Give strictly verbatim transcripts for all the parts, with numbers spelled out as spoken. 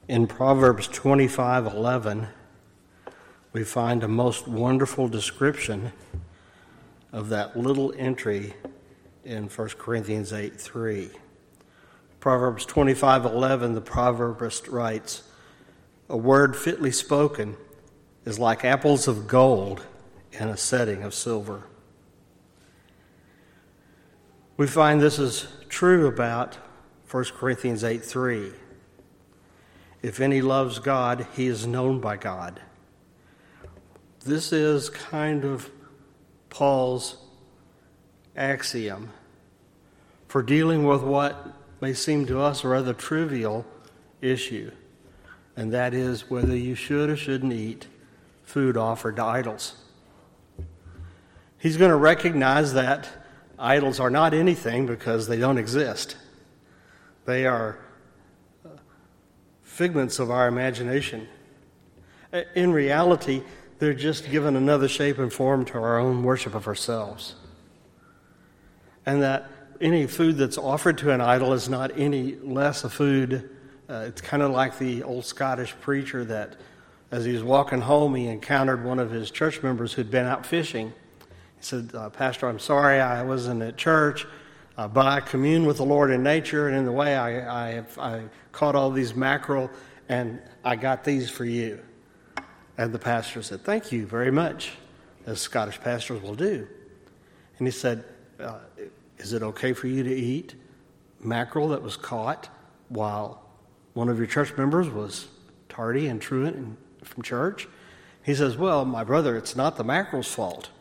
In Proverbs twenty-five eleven, we find a most wonderful description of that little entry in First Corinthians eight three. Proverbs twenty-five eleven, the proverbist writes, "A word fitly spoken is like apples of gold in a setting of silver." We find this is true about First Corinthians eight three. If any loves God, he is known by God. This is kind of Paul's axiom for dealing with what may seem to us a rather trivial issue, and that is whether you should or shouldn't eat food offered to idols. He's going to recognize that idols are not anything because they don't exist. They are figments of our imagination. In reality, they're just given another shape and form to our own worship of ourselves. And that any food that's offered to an idol is not any less a food. Uh, it's kind of like the old Scottish preacher that, as he was walking home, he encountered one of his church members who'd been out fishing. He said, uh, "Pastor, I'm sorry I wasn't at church, uh, but I commune with the Lord in nature, and in the way I, I, I caught all these mackerel, and I got these for you." And the pastor said, "Thank you very much," as Scottish pastors will do. And he said, uh, "Is it okay for you to eat mackerel that was caught while one of your church members was tardy and truant and from church?" He says, "Well, my brother, it's not the mackerel's fault."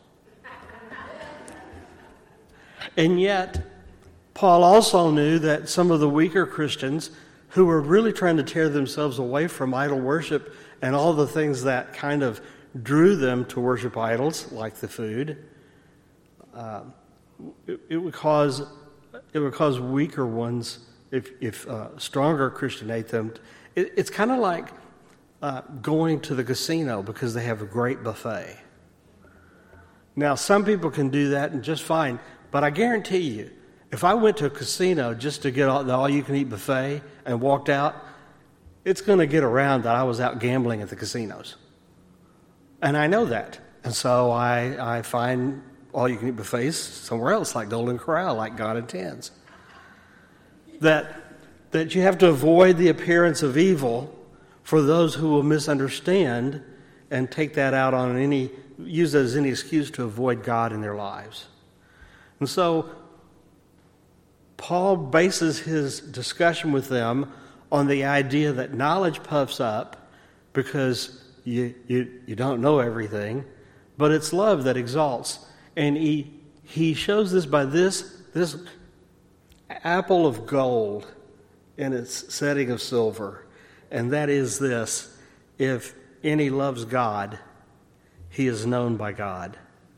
And yet, Paul also knew that some of the weaker Christians who were really trying to tear themselves away from idol worship and all the things that kind of drew them to worship idols, like the food, uh, it, it would cause it would cause weaker ones, if if uh, stronger Christian ate them. It, it's kind of like uh, going to the casino because they have a great buffet. Now, some people can do that and just fine, but I guarantee you, if I went to a casino just to get all, the all-you-can-eat buffet and walked out, it's going to get around that I was out gambling at the casinos. And I know that. And so I, I find all-you-can-eat buffets somewhere else, like Golden Corral, like God intends. That, that you have to avoid the appearance of evil for those who will misunderstand and take that out on any, use that as any excuse to avoid God in their lives. And so Paul bases his discussion with them on the idea that knowledge puffs up because you, you, you don't know everything, but it's love that exalts. And he, he shows this by this, this apple of gold in its setting of silver. And that is this: if any loves God, he is known by God.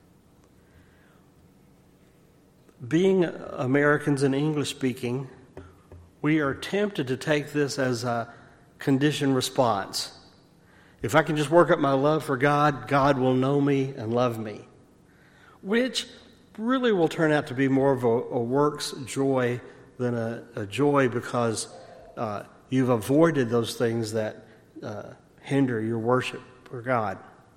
Being Americans and English-speaking, we are tempted to take this as a conditioned response. If I can just work up my love for God, God will know me and love me, which really will turn out to be more of a, a works joy than a, a joy because uh, you've avoided those things that uh, hinder your worship for God.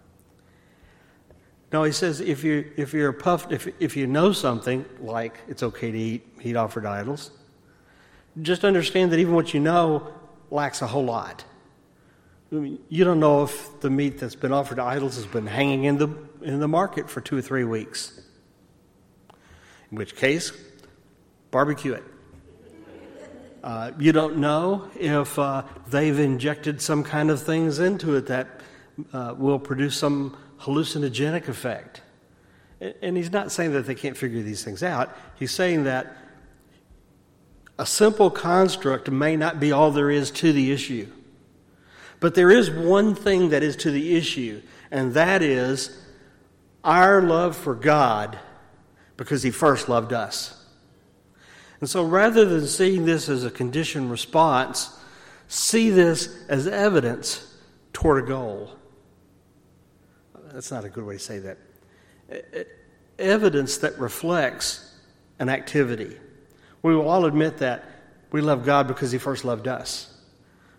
No, he says if you if you're puffed, if if you know something like it's okay to eat meat offered to idols, just understand that even what you know lacks a whole lot. I mean, you don't know if the meat that's been offered to idols has been hanging in the in the market for two or three weeks. In which case, barbecue it. Uh, you don't know if uh, they've injected some kind of things into it that uh, will produce some hallucinogenic effect. And he's not saying that they can't figure these things out. He's saying that a simple construct may not be all there is to the issue. But there is one thing that is to the issue, and that is our love for God because he first loved us. And so rather than seeing this as a conditioned response, see this as evidence toward a goal. That's not a good way to say that. Evidence that reflects an activity. We will all admit that we love God because he first loved us.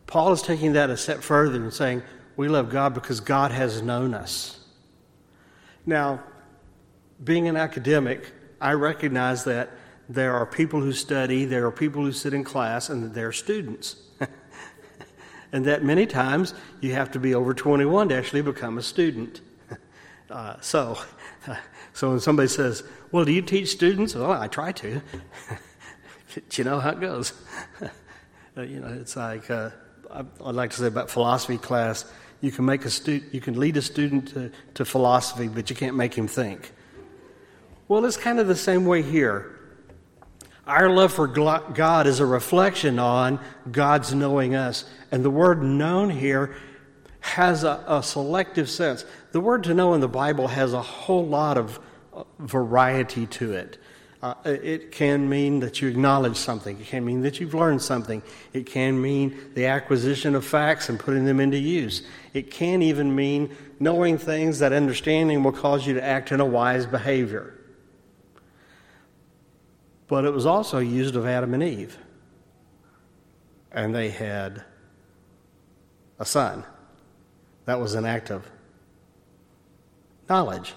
Paul is taking that a step further and saying, we love God because God has known us. Now, being an academic, I recognize that there are people who study, there are people who sit in class, and that there are students. And that many times you have to be over twenty-one to actually become a student. Uh, so, so when somebody says, well, do you teach students? Well, I try to. But you know how it goes. You know, it's like, uh, I'd like to say about philosophy class, you can make a student, you can lead a student to, to philosophy, but you can't make him think. Well, it's kind of the same way here. Our love for God is a reflection on God's knowing us. And the word known here has a, a selective sense. The word to know in the Bible has a whole lot of variety to it. Uh, it can mean that you acknowledge something. It can mean that you've learned something. It can mean the acquisition of facts and putting them into use. It can even mean knowing things that understanding will cause you to act in a wise behavior. But it was also used of Adam and Eve. And they had a son. That was an act of knowledge.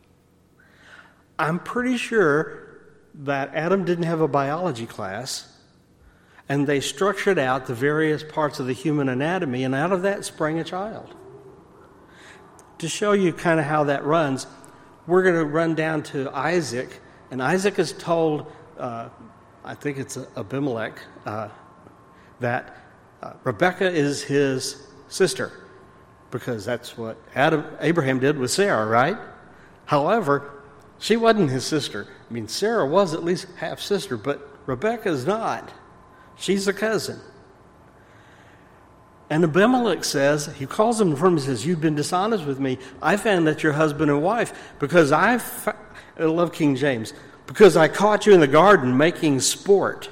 I'm pretty sure that Adam didn't have a biology class, and they structured out the various parts of the human anatomy, and out of that sprang a child. To show you kind of how that runs, we're going to run down to Isaac, and Isaac is told, uh, I think it's Abimelech, uh, that uh, Rebekah is his sister, because that's what Adam, Abraham did with Sarah, right? However, she wasn't his sister. I mean, Sarah was at least half-sister, but Rebekah is not. She's a cousin. And Abimelech says, he calls him in front of him and says, you've been dishonest with me. I found that you're husband and wife because I, fa- I love King James, because I caught you in the garden making sport.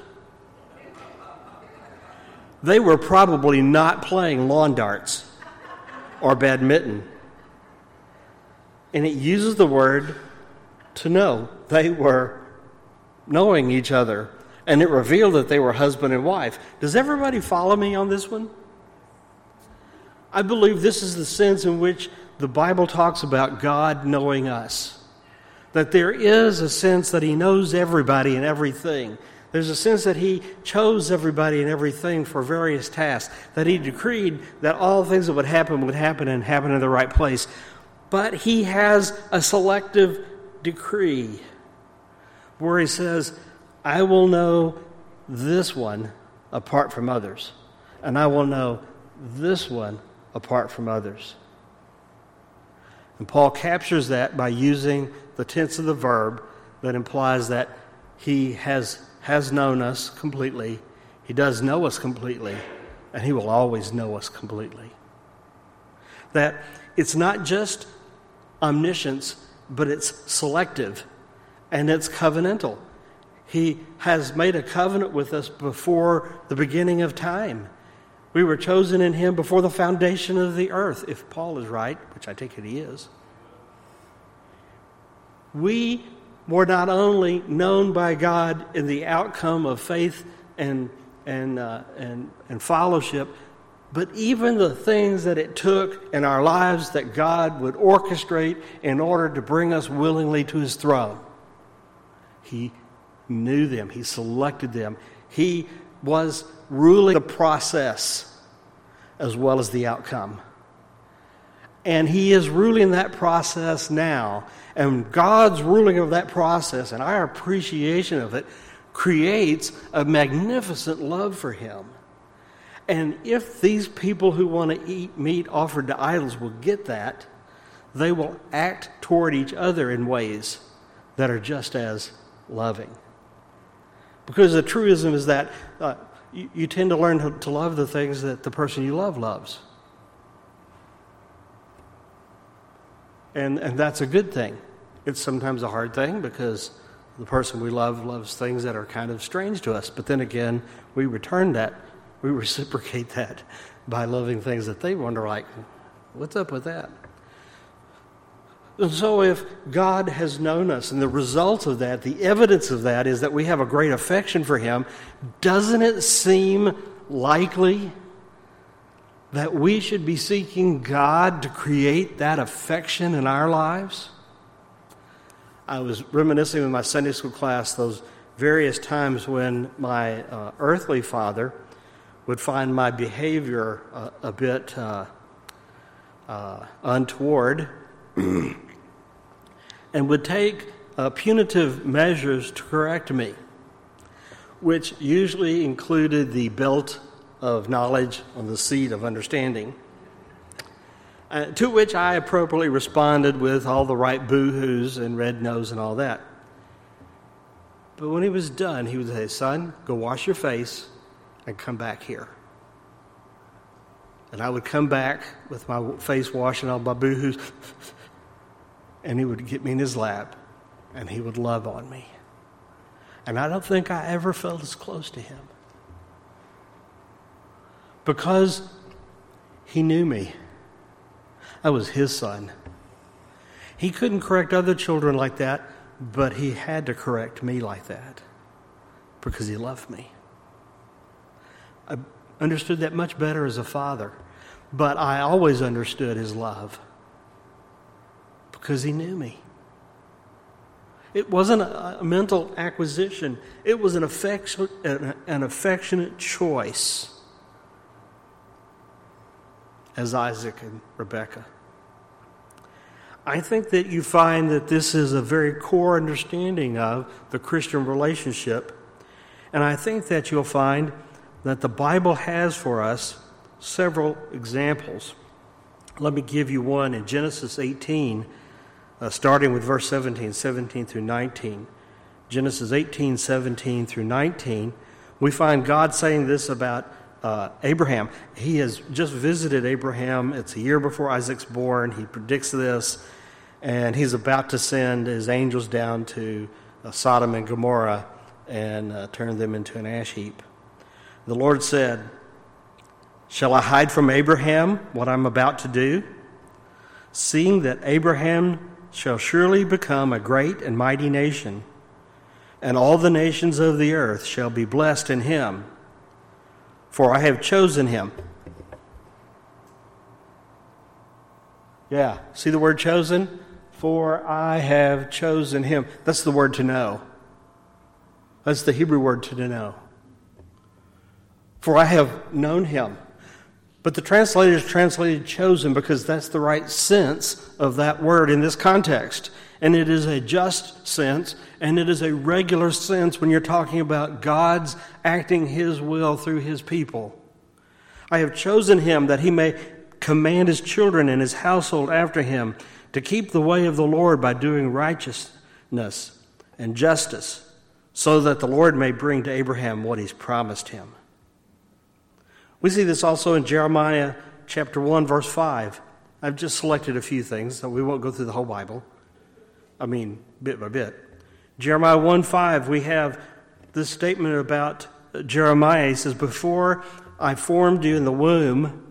They were probably not playing lawn darts or badminton. And it uses the word to know. They were knowing each other, and it revealed that they were husband and wife. Does everybody follow me on this one? I believe this is the sense in which the Bible talks about God knowing us. That there is a sense that he knows everybody and everything. There's a sense that he chose everybody and everything for various tasks. That he decreed that all things that would happen would happen and happen in the right place. But he has a selective decree where he says, I will know this one apart from others, and I will know this one apart from others. And Paul captures that by using the tense of the verb that implies that he has has known us completely, he does know us completely, and he will always know us completely. That it's not just omniscience, but it's selective, and it's covenantal. He has made a covenant with us before the beginning of time. We were chosen in him before the foundation of the earth, if Paul is right, which I take it he is. We were not only known by God in the outcome of faith and and uh, and and fellowship, but even the things that it took in our lives that God would orchestrate in order to bring us willingly to his throne. He knew them. He selected them. He was ruling the process as well as the outcome. And he is ruling that process now. And God's ruling of that process and our appreciation of it creates a magnificent love for him. And if these people who want to eat meat offered to idols will get that, they will act toward each other in ways that are just as loving. Because the truism is that uh, you, you tend to learn to, to love the things that the person you love loves. And, and that's a good thing. It's sometimes a hard thing because the person we love loves things that are kind of strange to us. But then again, we return that. We reciprocate that by loving things that they wonder, like, what's up with that? And so if God has known us, and the result of that, the evidence of that is that we have a great affection for him, doesn't it seem likely that we should be seeking God to create that affection in our lives? I was reminiscing with my Sunday school class those various times when my uh, earthly father would find my behavior uh, a bit uh, uh, untoward and would take uh, punitive measures to correct me, which usually included the belt of knowledge on the seat of understanding, uh, to which I appropriately responded with all the right boo-hoos and red nose and all that. But when he was done, he would say, "Son, go wash your face and come back here." And I would come back with my face washed and all my boo-hoos, and he would get me in his lap, and he would love on me. And I don't think I ever felt as close to him, because he knew me. I was his son. He couldn't correct other children like that, but he had to correct me like that because he loved me. I understood that much better as a father, but I always understood his love because he knew me. It wasn't a mental acquisition. It was an affection, an affectionate choice, as Isaac and Rebekah. I think that you find that this is a very core understanding of the Christian relationship, and I think that you'll find that the Bible has for us several examples. Let me give you one in Genesis eighteen, uh, starting with verse seventeen, seventeen through nineteen. Genesis eighteen, seventeen through nineteen, we find God saying this about uh, Abraham. He has just visited Abraham. It's a year before Isaac's born. He predicts this, and he's about to send his angels down to uh, Sodom and Gomorrah and uh, turn them into an ash heap. The Lord said, "Shall I hide from Abraham what I'm about to do? Seeing that Abraham shall surely become a great and mighty nation, and all the nations of the earth shall be blessed in him. For I have chosen him." Yeah, see the word chosen? For I have chosen him. That's the word to know. That's the Hebrew word to know. For I have known him. But the translators translated chosen because that's the right sense of that word in this context. And it is a just sense, and it is a regular sense when you're talking about God's acting his will through his people. I have chosen him that he may command his children and his household after him to keep the way of the Lord by doing righteousness and justice, so that the Lord may bring to Abraham what he's promised him. We see this also in Jeremiah chapter one, verse five. I've just selected a few things, so we won't go through the whole Bible. I mean, bit by bit. Jeremiah one five, we have this statement about Jeremiah. He says, "Before I formed you in the womb,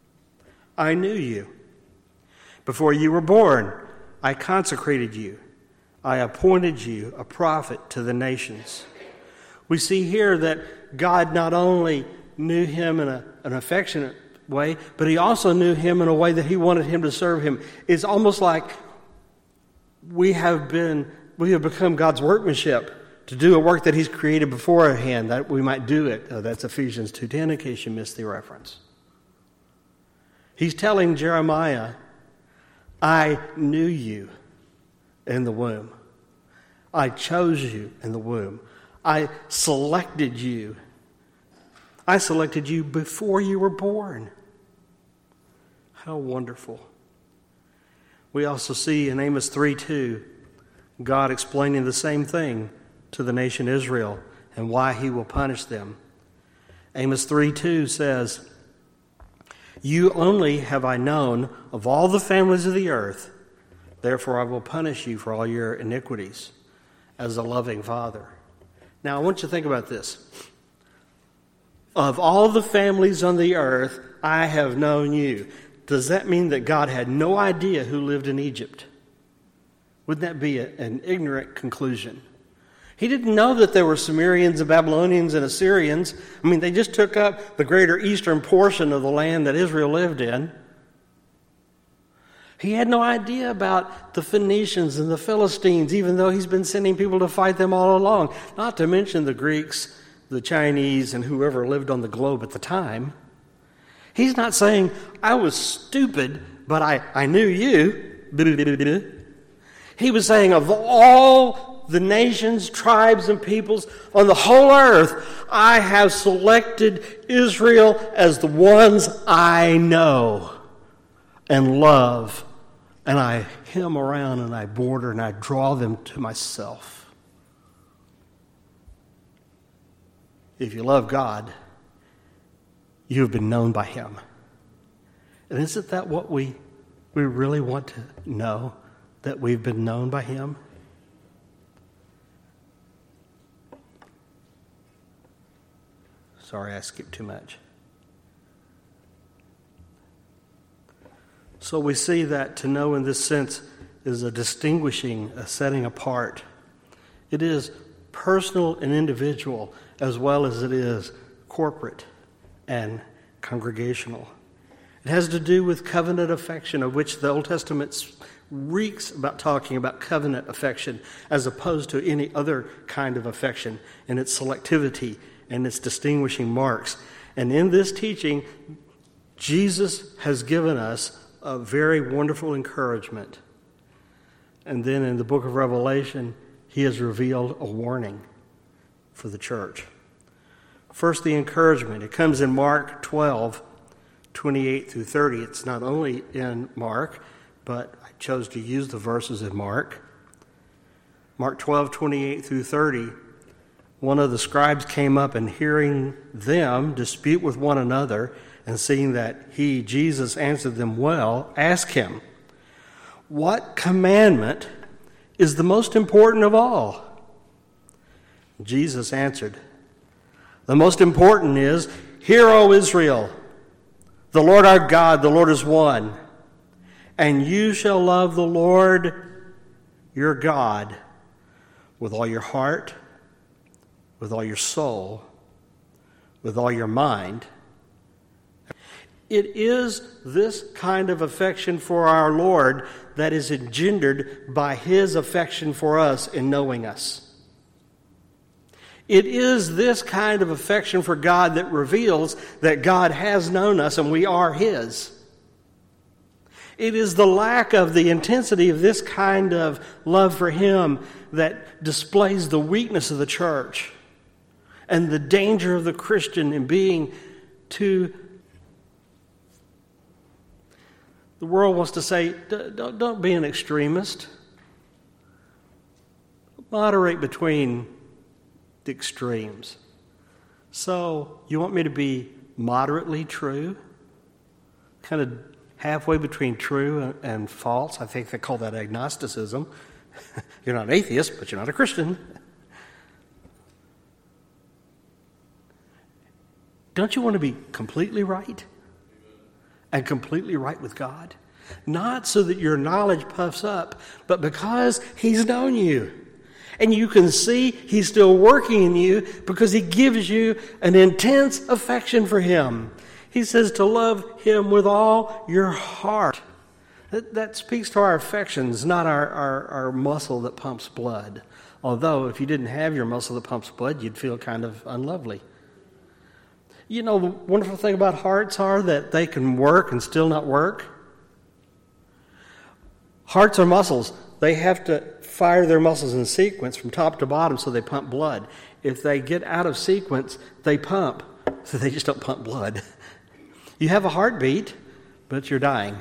I knew you. Before you were born, I consecrated you. I appointed you a prophet to the nations." We see here that God not only knew him in a, an affectionate way, but he also knew him in a way that he wanted him to serve him. It's almost like we have been, we have become God's workmanship to do a work that he's created beforehand, that we might do it. Uh, that's Ephesians two ten, in case you missed the reference. He's telling Jeremiah, I knew you in the womb. I chose you in the womb. I selected you. I selected you before you were born. How wonderful. We also see in Amos three two, God explaining the same thing to the nation Israel and why he will punish them. Amos three two says, "You only have I known of all the families of the earth, therefore I will punish you for all your iniquities as a loving father." Now I want you to think about this. Of all the families on the earth, I have known you. Does that mean that God had no idea who lived in Egypt? Wouldn't that be a, an ignorant conclusion? He didn't know that there were Sumerians and Babylonians and Assyrians. I mean, they just took up the greater eastern portion of the land that Israel lived in. He had no idea about the Phoenicians and the Philistines, even though he's been sending people to fight them all along. Not to mention the Greeks, the Chinese, and whoever lived on the globe at the time. He's not saying, I was stupid, but I, I knew you. He was saying, of all the nations, tribes, and peoples on the whole earth, I have selected Israel as the ones I know and love. And I hem around and I border and I draw them to myself. If you love God, you have been known by Him. And isn't that what we, we really want to know? That we've been known by Him? Sorry, I skipped too much. So we see that to know in this sense is a distinguishing, a setting apart. It is personal and individual as well as it is corporate and congregational. It has to do with covenant affection, of which the Old Testament reeks about talking about covenant affection as opposed to any other kind of affection and its selectivity and its distinguishing marks. And in this teaching, Jesus has given us a very wonderful encouragement. And then in the book of Revelation, He has revealed a warning for the church. First, the encouragement. It comes in Mark twelve, twenty-eight through thirty. It's not only in Mark, but I chose to use the verses in Mark. Mark twelve, twenty-eight through thirty. One of the scribes came up, and hearing them dispute with one another, and seeing that he, Jesus, answered them well, asked him, what commandment is the most important of all? Jesus answered, the most important is, Hear, O Israel, the Lord our God, the Lord is one, and you shall love the Lord your God with all your heart, with all your soul, with all your mind. It is this kind of affection for our Lord that is engendered by His affection for us in knowing us. It is this kind of affection for God that reveals that God has known us and we are His. It is the lack of the intensity of this kind of love for Him that displays the weakness of the church and the danger of the Christian in being too. The world wants to say, don't, don't be an extremist. Moderate between the extremes. So, you want me to be moderately true? Kind of halfway between true and, and false? I think they call that agnosticism. You're not an atheist, but you're not a Christian. Don't you want to be completely right? And completely right with God? Not so that your knowledge puffs up, but because He's known you. And you can see He's still working in you because He gives you an intense affection for Him. He says to love Him with all your heart. That, that speaks to our affections, not our, our, our muscle that pumps blood. Although if you didn't have your muscle that pumps blood, you'd feel kind of unlovely. You know, the wonderful thing about hearts are that they can work and still not work. Hearts are muscles. They have to fire their muscles in sequence from top to bottom so they pump blood. If they get out of sequence, they pump. So they just don't pump blood. You have a heartbeat, but you're dying.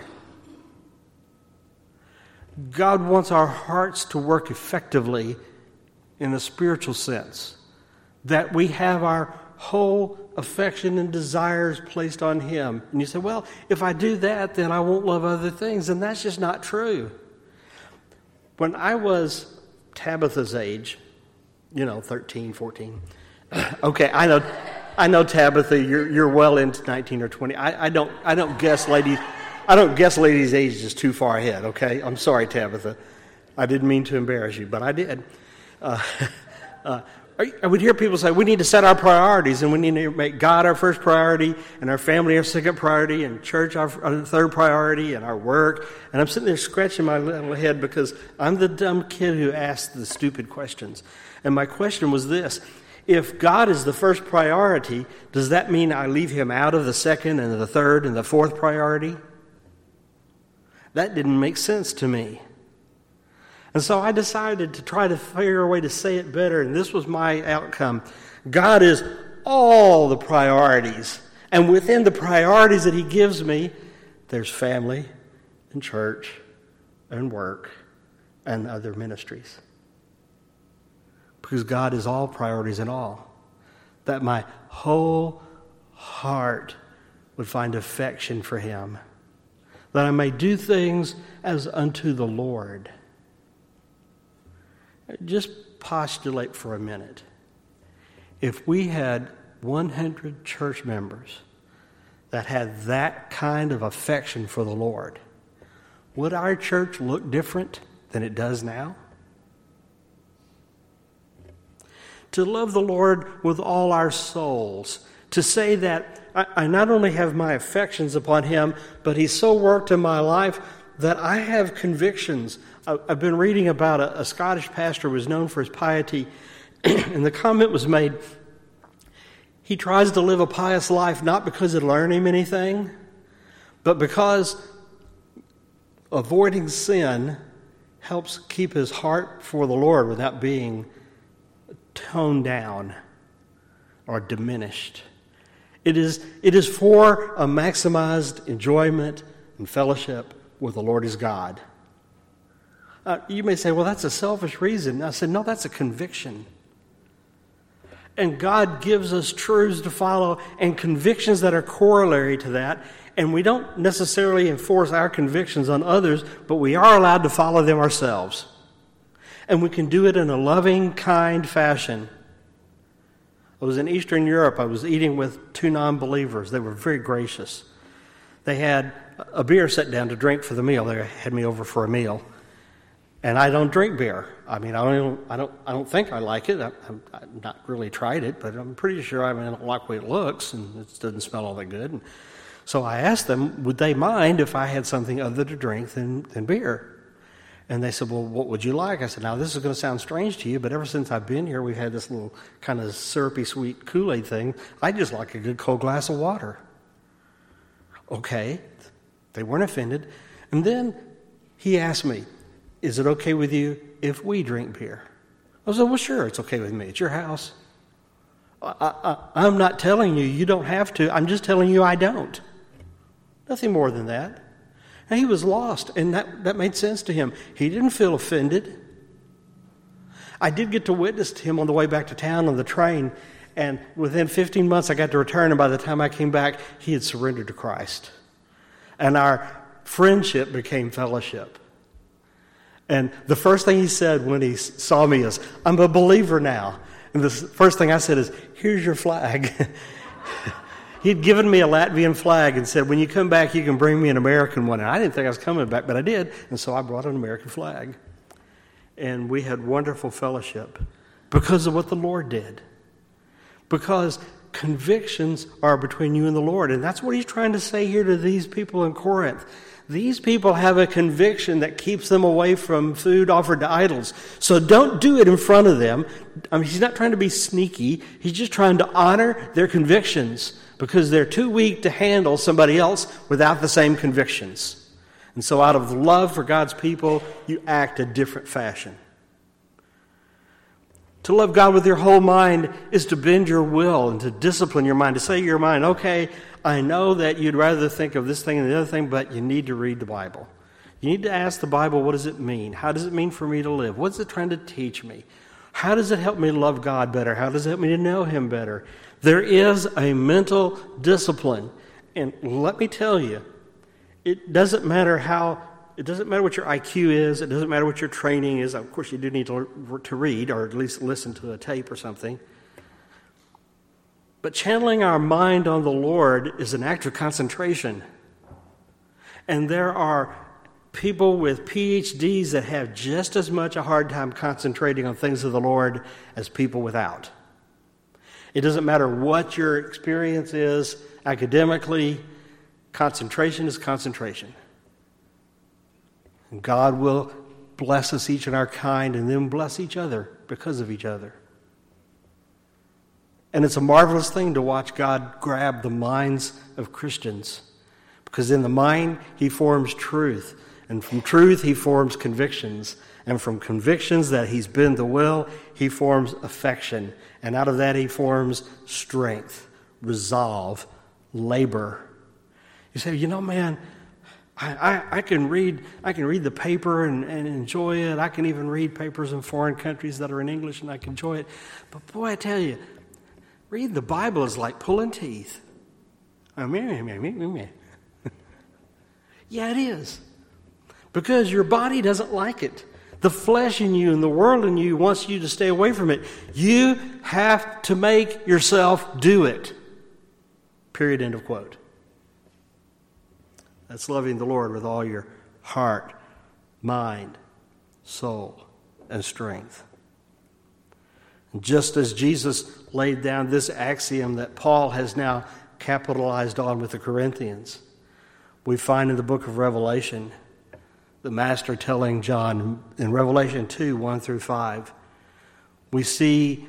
God wants our hearts to work effectively in a spiritual sense. That we have our whole affection and desires placed on Him. And you say, well, if I do that, then I won't love other things. And that's just not true. When I was Tabitha's age, you know, thirteen, fourteen. Okay, I know I know Tabitha, you're you're well into nineteen or twenty. I, I don't I don't guess ladies I don't guess ladies' ages too far ahead, okay? I'm sorry, Tabitha. I didn't mean to embarrass you, but I did. Uh, uh, I would hear people say, we need to set our priorities, and we need to make God our first priority, and our family our second priority, and church our, our third priority, and our work. And I'm sitting there scratching my little head because I'm the dumb kid who asked the stupid questions. And my question was this: if God is the first priority, does that mean I leave him out of the second and the third and the fourth priority? That didn't make sense to me. And so I decided to try to figure a way to say it better, and this was my outcome. God is all the priorities. And within the priorities that he gives me, there's family and church and work and other ministries. Because God is all priorities in all. That my whole heart would find affection for him. That I may do things as unto the Lord. Just postulate for a minute. If we had one hundred church members that had that kind of affection for the Lord, would our church look different than it does now? To love the Lord with all our souls, to say that I, I not only have my affections upon him, but he's so worked in my life that I have convictions. I've been reading about a, a Scottish pastor who was known for his piety, and the comment was made, he tries to live a pious life not because it'll earn him anything, but because avoiding sin helps keep his heart for the Lord without being toned down or diminished. It is, it is for a maximized enjoyment and fellowship with the Lord his God. Uh, you may say, well, that's a selfish reason. I said, no, that's a conviction. And God gives us truths to follow and convictions that are corollary to that. And we don't necessarily enforce our convictions on others, but we are allowed to follow them ourselves. And we can do it in a loving, kind fashion. I was in Eastern Europe. I was eating with two non-believers. They were very gracious. They had a beer set down to drink for the meal. They had me over for a meal. And I don't drink beer. I mean, I don't. I don't. I don't think I like it. I, I'm, I've not really tried it, but I'm pretty sure. I mean, I don't like the way it looks, and it doesn't smell all that good. And so I asked them, would they mind if I had something other to drink than, than beer? And they said, well, what would you like? I said, now this is going to sound strange to you, but ever since I've been here, we've had this little kind of syrupy, sweet Kool-Aid thing. I just like a good cold glass of water. Okay, they weren't offended. And then he asked me, is it okay with you if we drink beer? I said, well, sure, it's okay with me. It's your house. I, I, I'm not telling you you don't have to. I'm just telling you I don't. Nothing more than that. And he was lost, and that, that made sense to him. He didn't feel offended. I did get to witness to him on the way back to town on the train, and within fifteen months I got to return, and by the time I came back, he had surrendered to Christ. And our friendship became fellowship. And the first thing he said when he saw me is, I'm a believer now. And the first thing I said is, here's your flag. He'd given me a Latvian flag and said, when you come back, you can bring me an American one. And I didn't think I was coming back, but I did. And so I brought an American flag. And we had wonderful fellowship because of what the Lord did. Because convictions are between you and the Lord. And that's what he's trying to say here to these people in Corinth. These people have a conviction that keeps them away from food offered to idols. So don't do it in front of them. I mean, he's not trying to be sneaky. He's just trying to honor their convictions because they're too weak to handle somebody else without the same convictions. And so out of love for God's people, you act a different fashion. To love God with your whole mind is to bend your will and to discipline your mind, to say to your mind, okay, I know that you'd rather think of this thing than the other thing, but you need to read the Bible. You need to ask the Bible, what does it mean? How does it mean for me to live? What's it trying to teach me? How does it help me love God better? How does it help me to know him better? There is a mental discipline. And let me tell you, it doesn't matter how, it doesn't matter what your I Q is. It doesn't matter what your training is. Of course, you do need to, to read or at least listen to a tape or something. But channeling our mind on the Lord is an act of concentration. And there are people with P H Ds that have just as much a hard time concentrating on things of the Lord as people without. It doesn't matter what your experience is academically, concentration is concentration. And God will bless us each in our kind and then bless each other because of each other. And it's a marvelous thing to watch God grab the minds of Christians, because in the mind he forms truth, and from truth he forms convictions, and from convictions that he's been the will, he forms affection, and out of that he forms strength, resolve, labor. You say, you know, man, I, I, I can read I can read the paper and, and enjoy it. I can even read papers in foreign countries that are in English and I can enjoy it. But boy, I tell you, reading the Bible is like pulling teeth. Yeah, it is. Because your body doesn't like it. The flesh in you and the world in you wants you to stay away from it. You have to make yourself do it. Period, end of quote. That's loving the Lord with all your heart, mind, soul, and strength. And just as Jesus laid down this axiom that Paul has now capitalized on with the Corinthians, we find in the book of Revelation the Master telling John in Revelation two, one through five, we see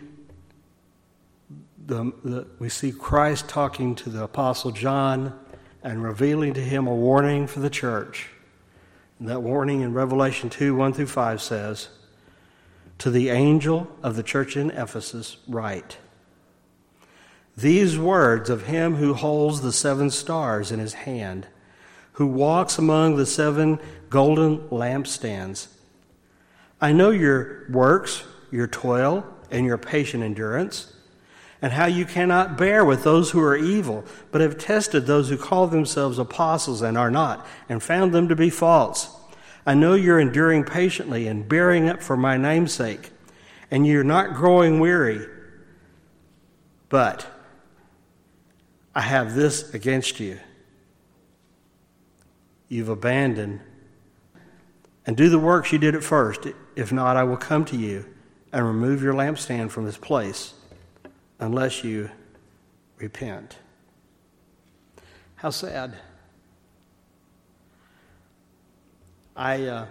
the, the we see Christ talking to the Apostle John and revealing to him a warning for the church. And that warning in Revelation two, one through five says, "To the angel of the church in Ephesus write, these words of him who holds the seven stars in his hand, who walks among the seven golden lampstands. I know your works, your toil, and your patient endurance, and how you cannot bear with those who are evil, but have tested those who call themselves apostles and are not, and found them to be false. I know you're enduring patiently and bearing up for my name's sake, and you're not growing weary. But I have this against you. You've abandoned and do the works you did at first. If not, I will come to you and remove your lampstand from this place unless you repent." How sad. I uh,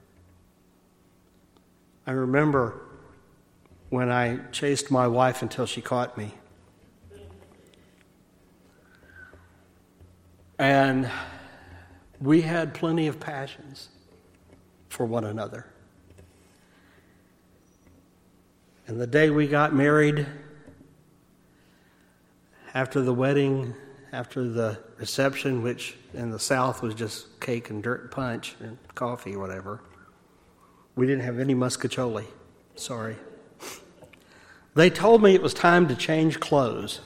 I remember when I chased my wife until she caught me. And we had plenty of passions for one another. And the day we got married, after the wedding, after the reception, which in the South was just cake and dirt punch and coffee or whatever, we didn't have any muscatoli. Sorry. They told me it was time to change clothes.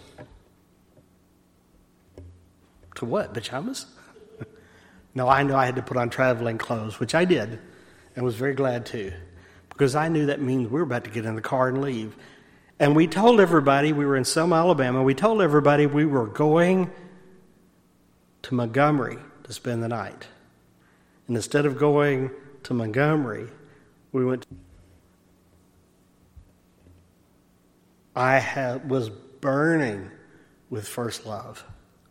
To what? Pajamas? No, I knew I had to put on traveling clothes, which I did, and was very glad to, because I knew that means we were about to get in the car and leave. And we told everybody, we were in Selma, Alabama, we told everybody we were going to Montgomery to spend the night. And instead of going to Montgomery, we went to... I had, was burning with first love.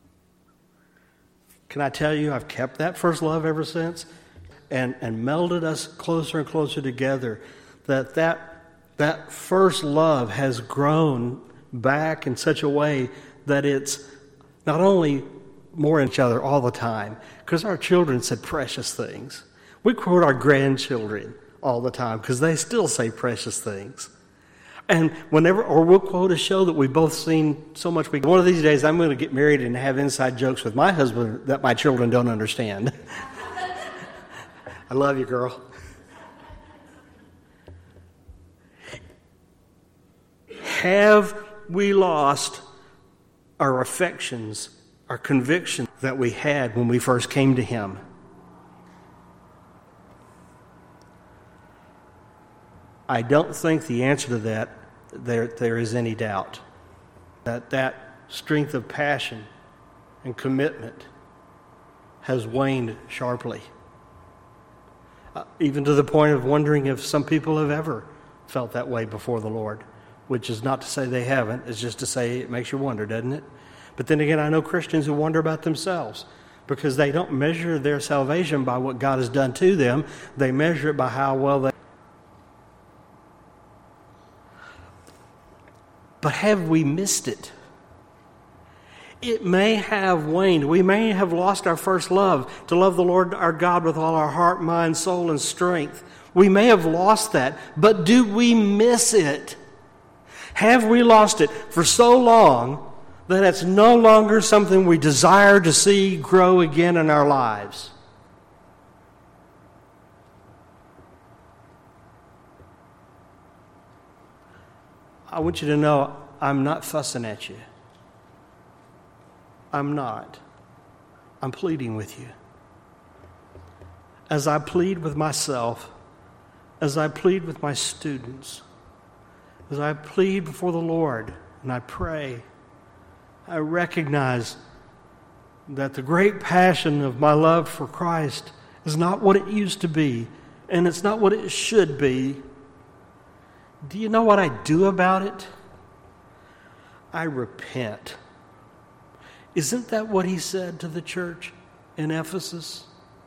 Can I tell you, I've kept that first love ever since, and, and melded us closer and closer together. That, that that first love has grown back in such a way that it's not only more in each other all the time, because our children said precious things. We quote our grandchildren all the time because they still say precious things. And whenever, or we'll quote a show that we've both seen so much. We, one of these days, I'm going to get married and have inside jokes with my husband that my children don't understand. I love you, girl. Have we lost our affections, our convictions that we had when we first came to Him? I don't think the answer to that, there, there is any doubt. That that strength of passion and commitment has waned sharply. uh, even to the point of wondering if some people have ever felt that way before the Lord, which is not to say they haven't. It's just to say it makes you wonder, doesn't it? But then again, I know Christians who wonder about themselves because they don't measure their salvation by what God has done to them. They measure it by how well they... But have we missed it? It may have waned. We may have lost our first love, to love the Lord our God with all our heart, mind, soul, and strength. We may have lost that, but do we miss it? Have we lost it for so long that it's no longer something we desire to see grow again in our lives? I want you to know I'm not fussing at you. I'm not. I'm pleading with you. As I plead with myself, as I plead with my students, as I plead before the Lord and I pray, I recognize that the great passion of my love for Christ is not what it used to be, and it's not what it should be. Do you know what I do about it? I repent. Isn't that what he said to the church in Ephesus?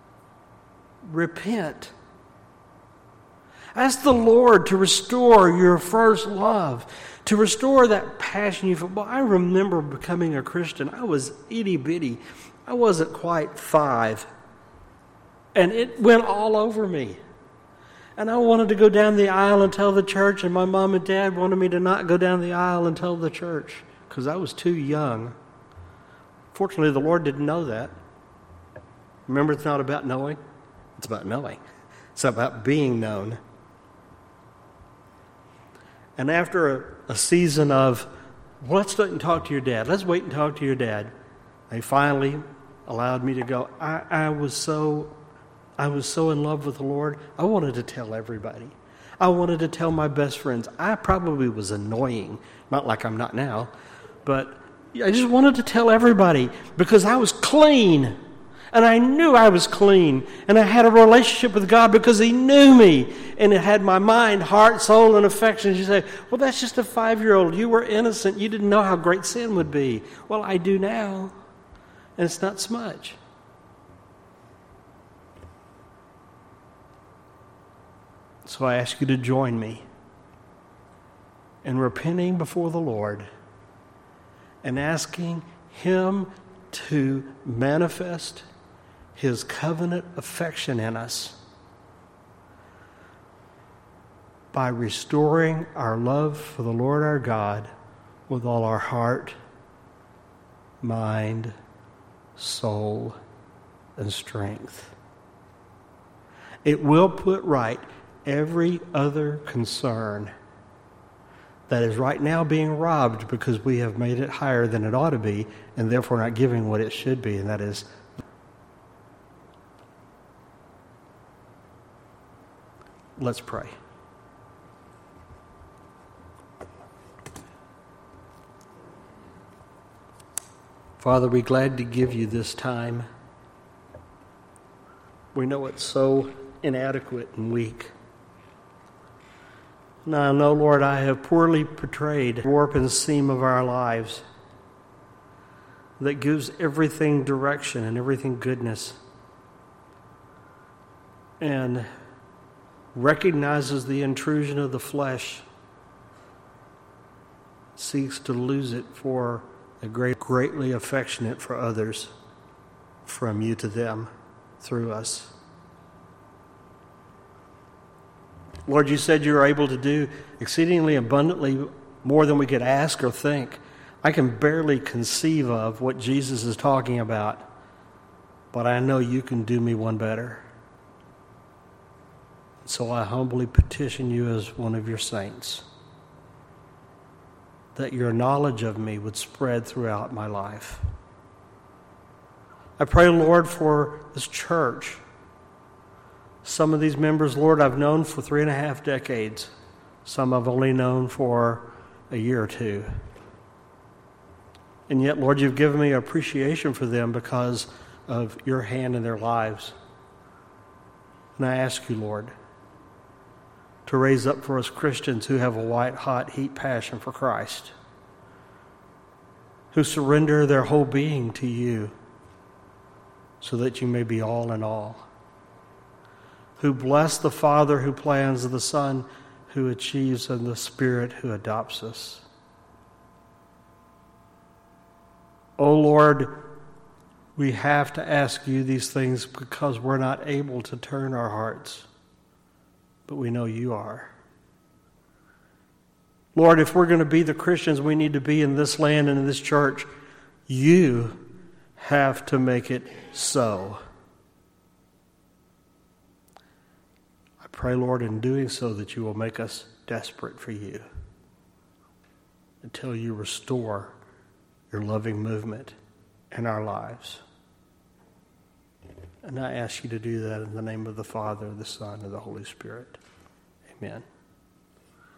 Repent. Ask the Lord to restore your first love, to restore that passion you feel. Well, I remember becoming a Christian. I was itty bitty. I wasn't quite five. And it went all over me. And I wanted to go down the aisle and tell the church, and my mom and dad wanted me to not go down the aisle and tell the church because I was too young. Fortunately, the Lord didn't know that. Remember, it's not about knowing. It's about knowing. It's about being known. And after a, a season of, well, let's wait and talk to your dad. Let's wait and talk to your dad. They finally allowed me to go. I, I was so, I was so in love with the Lord. I wanted to tell everybody. I wanted to tell my best friends. I probably was annoying, not like I'm not now, but I just wanted to tell everybody because I was clean. And I knew I was clean. And I had a relationship with God because he knew me. And it had my mind, heart, soul, and affections. You say, well, that's just a five-year-old. You were innocent. You didn't know how great sin would be. Well, I do now. And it's not so much. So I ask you to join me in repenting before the Lord and asking him to manifest his covenant affection in us by restoring our love for the Lord our God with all our heart, mind, soul, and strength. It will put right every other concern that is right now being robbed because we have made it higher than it ought to be and therefore not giving what it should be, and that is let's pray. Father, we're glad to give you this time. We know it's so inadequate and weak. Now I know, Lord, I have poorly portrayed the warp and seam of our lives that gives everything direction and everything goodness and recognizes the intrusion of the flesh, seeks to lose it for a great, greatly affectionate for others, from you to them, through us. Lord, you said you were able to do exceedingly abundantly more than we could ask or think. I can barely conceive of what Jesus is talking about, but I know you can do me one better. So I humbly petition you as one of your saints that your knowledge of me would spread throughout my life. I pray, Lord, for this church. Some of these members, Lord, I've known for three and a half decades. Some I've only known for a year or two. And yet, Lord, you've given me appreciation for them because of your hand in their lives. And I ask you, Lord, to raise up for us Christians who have a white-hot heat passion for Christ, who surrender their whole being to you so that you may be all in all, who bless the Father who plans, the Son who achieves, and the Spirit who adopts us. Oh Lord, we have to ask you these things because we're not able to turn our hearts, but we know you are. Lord, if we're going to be the Christians we need to be in this land and in this church, you have to make it so. I pray, Lord, in doing so that you will make us desperate for you until you restore your loving movement in our lives. And I ask you to do that in the name of the Father, the Son, and the Holy Spirit. Amen.